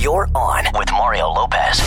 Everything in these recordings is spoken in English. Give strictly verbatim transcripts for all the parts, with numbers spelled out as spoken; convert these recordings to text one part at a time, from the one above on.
You're on with Mario Lopez.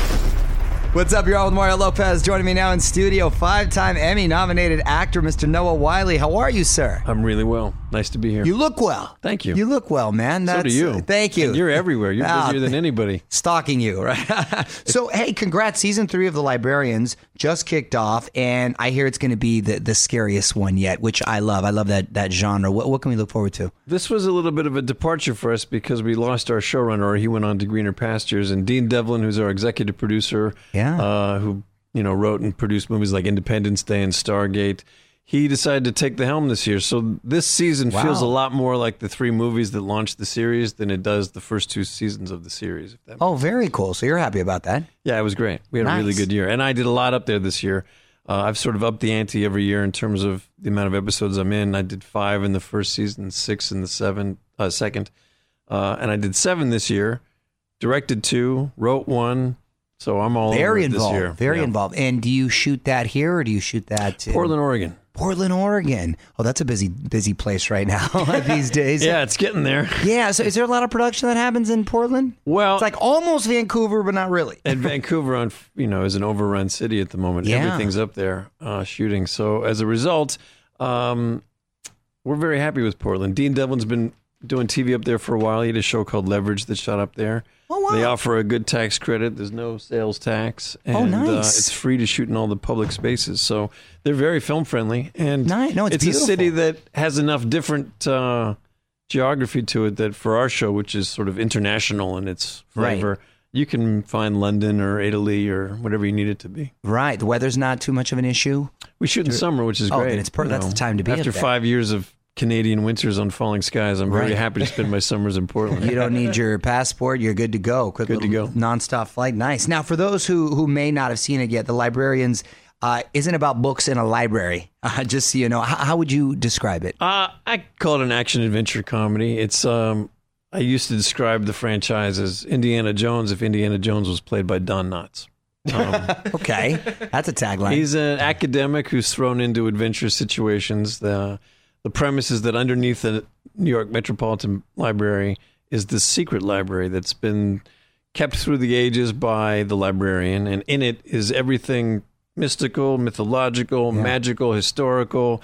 What's up, you're on with Mario Lopez. Joining me now in studio, five-time Emmy-nominated actor, Mister Noah Wyle. How are you, sir? I'm really well. Nice to be here. You look well. Thank you. You look well, man. That's, so do you. Thank you. And you're everywhere. You're Ah, busier than anybody. Stalking you, right? So, hey, congrats. Season three of The Librarians just kicked off, and I hear it's going to be the, the scariest one yet, which I love. I love that that genre. What, what can we look forward to? This was a little bit of a departure for us because we lost our showrunner, or he went on to greener pastures, and Dean Devlin, who's our executive producer, Yeah. uh, who you know wrote and produced movies like Independence Day and Stargate, he decided to take the helm this year. So this season Wow. feels a lot more like the three movies that launched the series than it does the first two seasons of the series. If that Oh, very cool. So you're happy about that? Yeah, it was great. We had a really Nice. good year. And I did a lot up there this year. Uh, I've sort of upped the ante every year in terms of the amount of episodes I'm in. I did five in the first season, six in the seven, uh, second. Uh, and I did seven this year, directed two, wrote one. So I'm all Very over it involved. this year. Very Yeah. involved. And do you shoot that here, or do you shoot that in Portland, Oregon. Portland, Oregon? Oh, that's a busy, busy place right now these days. Yeah, it's getting there. Yeah. So, is there a lot of production that happens in Portland? Well, It's like almost Vancouver, but not really. and Vancouver, on you know, is an overrun city at the moment. Yeah. Everything's up there uh, shooting. So as a result, um, we're very happy with Portland. Dean Devlin's been doing T V up there for a while. He had a show called Leverage that shot up there. Oh, wow. They offer a good tax credit. There's no sales tax. And, Oh, nice. Uh, it's free to shoot in all the public spaces. So they're very film friendly. And Nice. No, it's a beautiful. city that has enough different uh, geography to it that for our show, which is sort of international in its flavor, Right. you can find London or Italy or whatever you need it to be. Right. The weather's not too much of an issue. We shoot in summer, which is Oh, great. then it's per- you that's know. the time to be After up there. five years of Canadian winters on falling skies, I'm very Right. happy to spend my summers in Portland. You don't need your passport. You're good to go. Quick Good to little go. nonstop flight. Nice. Now, for those who, who may not have seen it yet, The Librarians uh, isn't about books in a library. Uh, just so you know, how, how would you describe it? Uh, I call it an action-adventure comedy. It's um, I used to describe the franchise as Indiana Jones if Indiana Jones was played by Don Knotts. Um, Okay, that's a tagline. he's an academic who's thrown into adventurous situations. The the premise is that underneath the New York Metropolitan Library is this secret library that's been kept through the ages by the librarian, and in it is everything mystical, mythological, Yeah. magical, historical,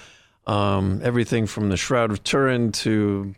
um, everything from the Shroud of Turin to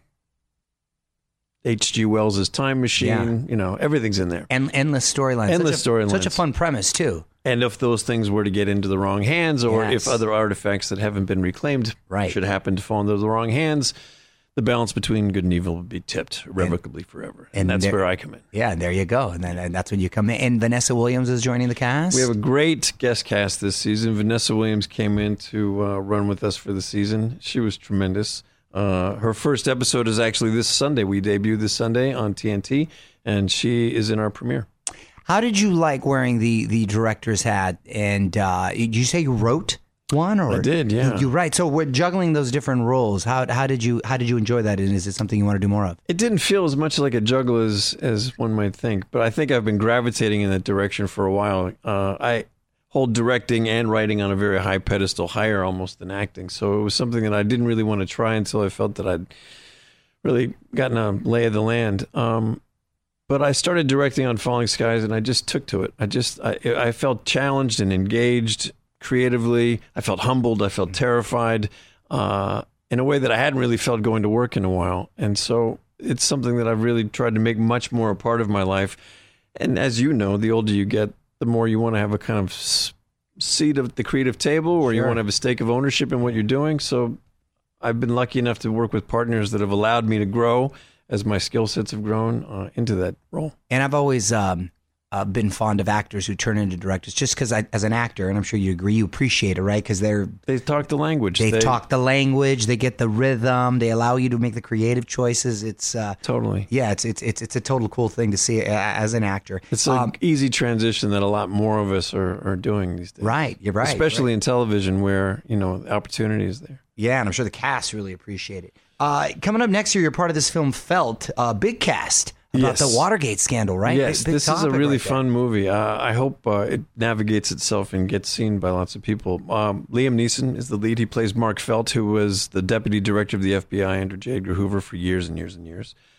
H G Wells' Time Machine. Yeah. You know, everything's in there. And endless storylines. Endless Such a- storylines. Such a fun premise too. And if those things were to get into the wrong hands, or Yes. if other artifacts that haven't been reclaimed Right. should happen to fall into the wrong hands, the balance between good and evil would be tipped irrevocably forever. And, and that's there- where I come in. Yeah, there you go. And then and that's when you come in. And Vanessa Williams is joining the cast. We have a great guest cast this season. Vanessa Williams came in to uh, run with us for the season. She was tremendous. Uh, her first episode is actually this Sunday. We debut this Sunday on T N T, and she is in our premiere. How did you like wearing the the director's hat? And uh, did you say you wrote one? Or I did, yeah. You, you right. So we're juggling those different roles. How how did you how did you enjoy that? And is it something you want to do more of? It didn't feel as much like a juggle as, as one might think, but I think I've been gravitating in that direction for a while. Uh, I hold directing and writing on a very high pedestal, higher almost than acting. So it was something that I didn't really want to try until I felt that I'd really gotten a lay of the land. Um, but I started directing on Falling Skies, and I just took to it. I just I, I felt challenged and engaged creatively. I felt humbled. I felt terrified uh, in a way that I hadn't really felt going to work in a while. And so it's something that I've really tried to make much more a part of my life. And as you know, the older you get, the more you want to have a kind of s- seat at the creative table, or you Sure. want to have a stake of ownership in what you're doing. So I've been lucky enough to work with partners that have allowed me to grow as my skill sets have grown uh, into that role. And I've always um, uh, been fond of actors who turn into directors, just because as an actor, and I'm sure you agree, you appreciate it, right? Because they're They talk the language. they, talk the language, they get the rhythm, they allow you to make the creative choices. It's uh, Totally. yeah, it's it's it's it's a total cool thing to see uh, as an actor. It's an Um, easy transition that a lot more of us are, are doing these days. right, you're right, Especially in television where, you know, the opportunity is there. Yeah, and I'm sure the cast really appreciate it. Uh, coming up next year, you're part of this film Felt, uh, big cast about Yes. the Watergate scandal, right? Yes, Big- big this is a topic really right there. fun movie. Uh, I hope uh, it navigates itself and gets seen by lots of people. Um, Liam Neeson is the lead. He plays Mark Felt, who was the deputy director of the F B I under J. Edgar Hoover for years and years and years.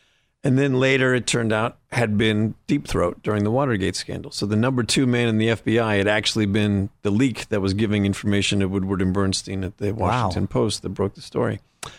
And then later, it turned out, had been Deep Throat during the Watergate scandal. So the number two man in the F B I had actually been the leak that was giving information to Woodward and Bernstein at the Washington Wow. Post that broke the story.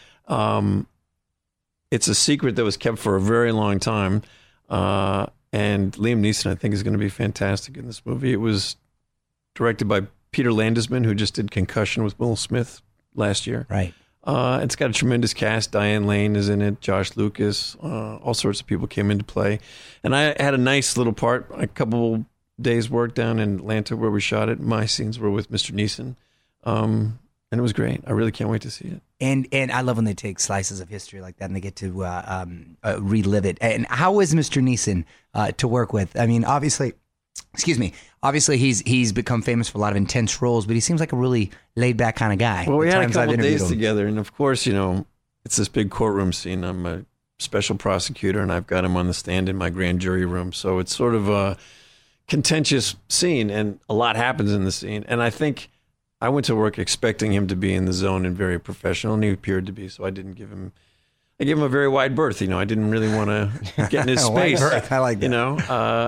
Um, it's a secret that was kept for a very long time. Uh, and Liam Neeson, I think, is going to be fantastic in this movie. It was directed by Peter Landesman, who just did Concussion with Will Smith last year. Right. Uh, it's got a tremendous cast. Diane Lane is in it. Josh Lucas. Uh, all sorts of people came into play. And I had a nice little part, a couple days' work down in Atlanta where we shot it. My scenes were with Mister Neeson. Um, and it was great. I really can't wait to see it. And and I love when they take slices of history like that and they get to uh, um, uh, relive it. And how is Mister Neeson uh, to work with? I mean, obviously, excuse me, obviously he's he's become famous for a lot of intense roles, but he seems like a really laid back kind of guy. Well, we The had a times I've couple interviewed days him. together, and of course, you know, it's this big courtroom scene. I'm a special prosecutor, and I've got him on the stand in my grand jury room. So it's sort of a contentious scene, and a lot happens in the scene. And I think I went to work expecting him to be in the zone and very professional, and he appeared to be. So I didn't give him. I gave him a very wide berth. You know, I didn't really want to get in his Wide space. berth. I like that. You know. Uh,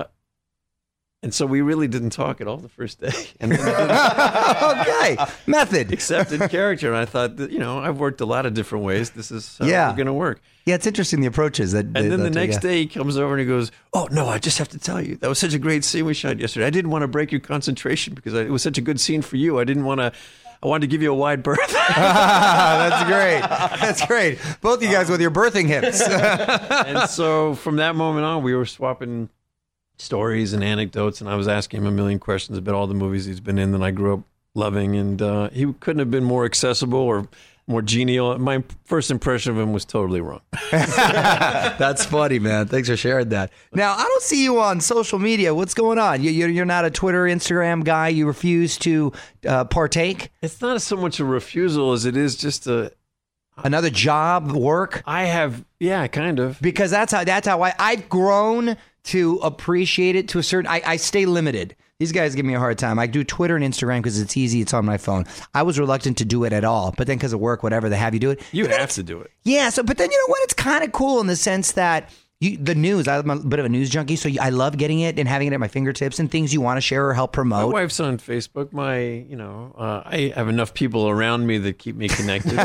And so we really didn't talk at all the first day. And then Okay, method. accepted character. And I thought, that, you know, I've worked a lot of different ways. This is how Yeah. we're going to work. Yeah, it's interesting the approaches. That, And then the that- next yeah. day he comes over and he goes, "Oh, no, I just have to tell you. That was such a great scene we shot yesterday. I didn't want to break your concentration because I, it was such a good scene for you. I didn't want to, I wanted to give you a wide berth." That's great. That's great. Both you guys with your birthing hips. And so from that moment on, we were swapping stories and anecdotes, and I was asking him a million questions about all the movies he's been in that I grew up loving, and uh, he couldn't have been more accessible or more genial. My first impression of him was totally wrong. That's funny, man. Thanks for sharing that. Now, I don't see you on social media. What's going on? You, you're, you're not a Twitter, Instagram guy. You refuse to uh, partake? It's not so much a refusal as it is just a, Another job, work? I have, yeah, kind of. Because that's how that's how I, I've grown to appreciate it to a certain... I, I stay limited. These guys give me a hard time. I do Twitter and Instagram because it's easy. It's on my phone. I was reluctant to do it at all. But then because of work, whatever, they have you do it. You And then have it's- to do it. Yeah. So, but then you know what? It's kind of cool in the sense that you, the news, I'm a bit of a news junkie. So I love getting it and having it at my fingertips and things you want to share or help My promote. wife's on Facebook. My, you know, uh, I have enough people around me that keep me connected.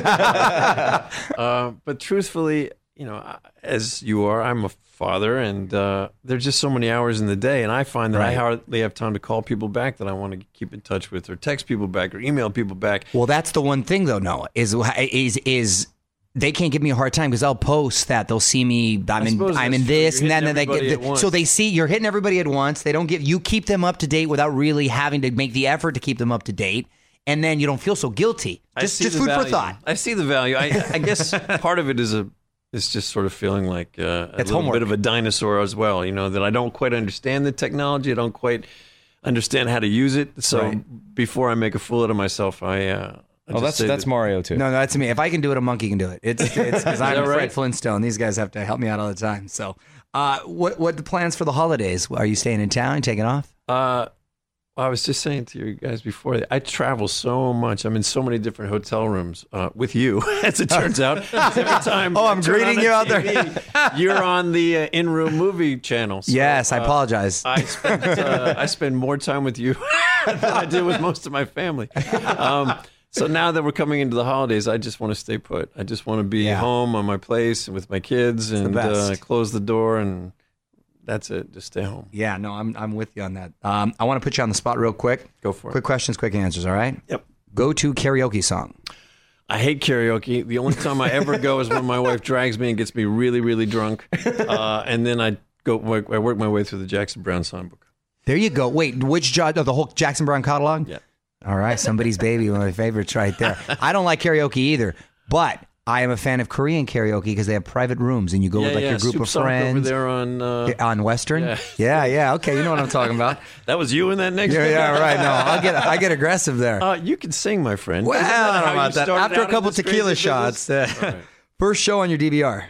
uh, but truthfully, you know, as you are, I'm a father, and uh, there's just so many hours in the day, and I find that I Right. hardly have time to call people back that I want to keep in touch with, or text people back, or email people back. Well, that's the one thing though, Noah, is is is they can't give me a hard time because I'll post that they'll see me. I'm in suppose I'm in that's true. this You're and that, and hitting then they everybody get at once. so they see you're hitting everybody at once. They don't give you keep them up to date without really having to make the effort to keep them up to date, and then you don't feel so guilty. I Just see just the food value. for thought. I see the value. I, I guess part of it is a is just sort of feeling like uh, a It's little homework. bit of a dinosaur as well. You know, that I don't quite understand the technology. I don't quite understand how to use it. So Right. before I make a fool out of myself, I. Uh, I Oh, just that's say that's that- Mario too. No, no, that's me. If I can do it, a monkey can do it. It's it's because I'm that Fred right? Flintstone. These guys have to help me out all the time. So, uh, what what the plans for the holidays? Are you staying in town? Taking off? Uh, I was just saying to you guys before, I travel so much. I'm in so many different hotel rooms uh, with you, as it turns out. 'Cause every time Oh, I I'm turn greeting on the you out T V, You're on the uh, in-room movie channel. So, Yes, I uh, apologize. I spend uh, I spend more time with you than I do with most of my family. Um, so now that we're coming into the holidays, I just want to stay put. I just want to be Yeah. home on my place with my kids and best. uh, close the door, and that's it. Just stay home. Yeah, no, I'm I'm with you on that. Um, I want to put you on the spot real quick. Go for it. Quick questions, quick answers. All right. Yep. Go to karaoke song. I hate karaoke. The only time I ever go is when my wife drags me and gets me really, really drunk, uh, and then I go. Work, I work my way through the Jackson Browne songbook. There you go. Wait, which jo- oh, the whole Jackson Browne catalog? Yeah. All right, somebody's baby, one of my favorites right there. I don't like karaoke either, but I am a fan of Korean karaoke because they have private rooms and you go Yeah, with like yeah. your group Soup of Sock over friends. there on. Uh, Yeah, on Western? Yeah. yeah, yeah. Okay, you know what I'm talking about. That was you in that next. Yeah, one? yeah, right. No, I'll get I get aggressive there. Uh, you can sing, my friend. Well, Isn't that I don't know how you about that. started After a out in couple this tequila crazy shots, business? uh, All right. First show on your D V R.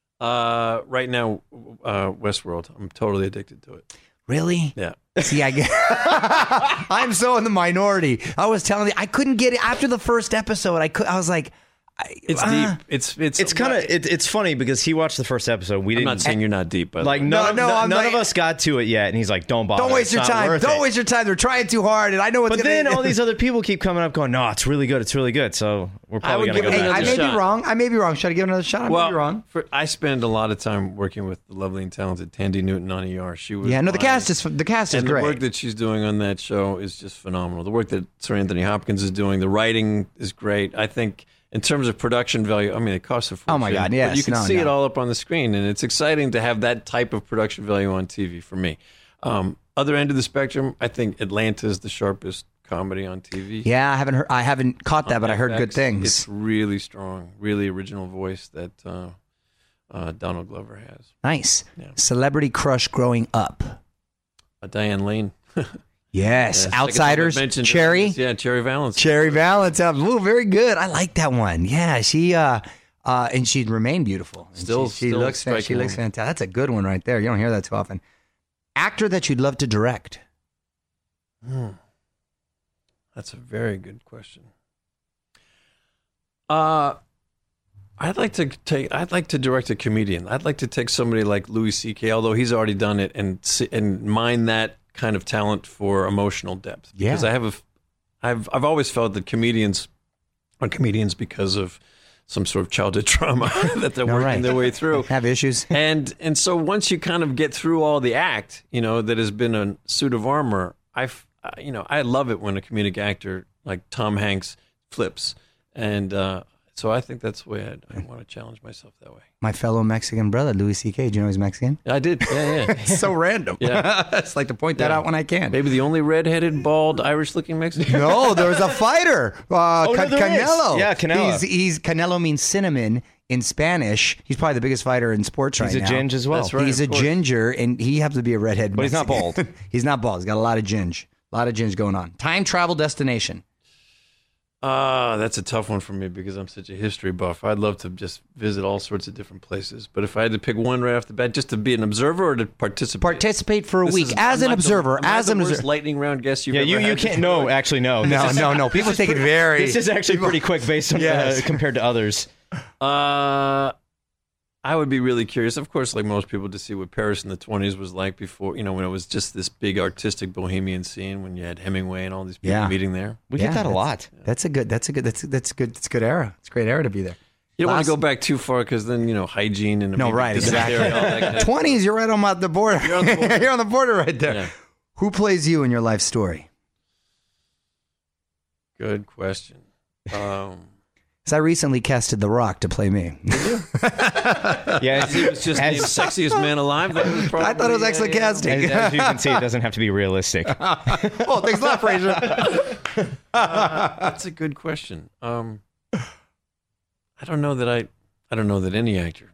Uh, right now, uh, Westworld. I'm totally addicted to it. Really? Yeah. See, I get. I'm so in the minority. I was telling you, I couldn't get it after the first episode. I could. I was like, It's uh, deep. It's it's It's kind of it, it's funny because he watched the first episode. We I'm didn't not saying you're not deep, but like No, none, no, of, I'm none like- of us got to it yet, and he's like, "Don't bother. Don't waste It's your not time. worth Don't it." waste your time. They're trying too hard, and I know what's But gonna then all these other people keep coming up, going, "No, it's really good. It's really good." So we're probably would gonna give go it Hey, back. I another may shot. be wrong. I may be wrong. Should I give it another shot? I may well, be wrong. For, I spend a lot of time working with the lovely and talented Tandy Newton on E R. She was Yeah, no, the my- cast is the cast is and great. the work that she's doing on that show is just phenomenal. The work that Sir Anthony Hopkins is doing, the writing is great. I think in terms of production value, I mean, it costs a fortune. Oh, my God, but yes. you can No, see no. it all up on the screen, and it's exciting to have that type of production value on T V for me. Um, other end of the spectrum, I think Atlanta is the sharpest comedy on T V. Yeah, I haven't heard. I haven't caught that, but I heard F X, good things. It's really strong, really original voice that uh, uh, Donald Glover has. Nice. Yeah. Celebrity crush growing up. Uh, Diane Lane. Yes. Yeah, second time Outsiders. I've mentioned her. Cherry. Yeah, Cherry Valance. Cherry Valentine. Ooh, very good. I like that one. Yeah, she uh, uh, and she'd remain beautiful. And Still- she, she still looks. She striking looks woman. fantastic. That's a good one right there. You don't hear that too often. Actor that you'd love to direct. Hmm. That's a very good question. Uh I'd like to take. I'd like to direct a comedian. I'd like to take somebody like Louis C K, although he's already done it, and si- and mine that kind of talent for emotional depth. Because Yeah. I have a, I've I've always felt that comedians are comedians because of some sort of childhood trauma that they're No, working right. their way through. Have issues. and and so once you kind of get through all the act, you know, that has been a suit of armor. I, you know, I love it when a comedic actor like Tom Hanks flips, and uh, so I think that's the way I'd, I want to challenge myself that way. My fellow Mexican brother, Louis C K. Do you know he's Mexican? I did, yeah, yeah. It's so random. Yeah. I just like to point that Yeah. out when I can. Maybe the only redheaded, bald, Irish-looking Mexican. No, there was a fighter. Uh, Oh, no, Can- there is. Canelo. Yeah, Canelo. He's, he's Canelo means cinnamon in Spanish. He's probably the biggest fighter in sports He's right a now. ginge as well. That's right. He's a of course. ginger, and he happens to be a redhead. But he's not Mexican. bald. He's not bald. He's got a lot of ginge. A lot of ginge going on. Time travel destination. Ah, that's a tough one for me because I'm such a history buff. I'd love to just visit all sorts of different places. But if I had to pick one right off the bat, just to be an observer or to participate? Participate for a This week is- as am an I the- observer. am I as the an worst observer. lightning round guest you've Yeah, ever you, had you can't. before? No, actually, no. This No, is- no, no. People take it very. This is actually pretty quick based on Yes. uh, compared to others. Uh, I would be really curious, of course, like most people, to see what Paris in the twenties was like before, you know, when it was just this big artistic bohemian scene, when you had Hemingway and all these people Yeah. meeting there. We Yeah, get that a that's- lot. That's a good. That's a good. That's that's good. That's a good era. It's a great era to be there. You don't want Last- to go back too far because then, you know, hygiene and No, maybe right, dysentery, exactly. all that kind of- Twenties, you're right on my, the border. You're on the border. You're on the border right there. Yeah. Who plays you in your life story? Good question. Um, Because I recently casted The Rock to play me. Yeah, as, he was just as- named sexiest man alive. That was probably, I thought it was yeah, excellent yeah. casting. as, as you can see, it doesn't have to be realistic. Oh, thanks a lot, Fraser. That's a good question. Um, I don't know that I. I don't know that any actor.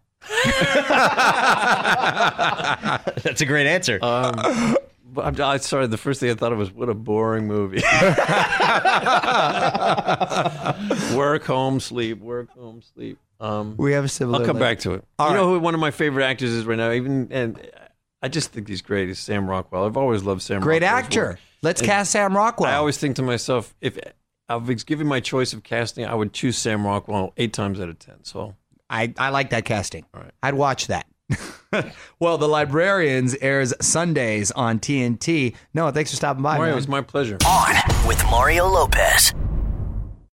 That's a great answer. Um, but I'm, I sorry. The first thing I thought of was, what a boring movie. Work, home, sleep. Work, home, sleep. Um, We have a similar. I'll come back to it. All you right. know who one of my favorite actors is right now? Even and I just think he's great. Is Sam Rockwell. I've always loved Sam. Great Rockwell's actor. work. Let's And cast Sam Rockwell. I always think to myself, if I was given my choice of casting, I would choose Sam Rockwell eight times out of ten. So I, I like that casting. All right. I'd watch that. Well, The Librarians airs Sundays on T N T. Noah, thanks for stopping by. Mario, it man. was my pleasure. On with Mario Lopez.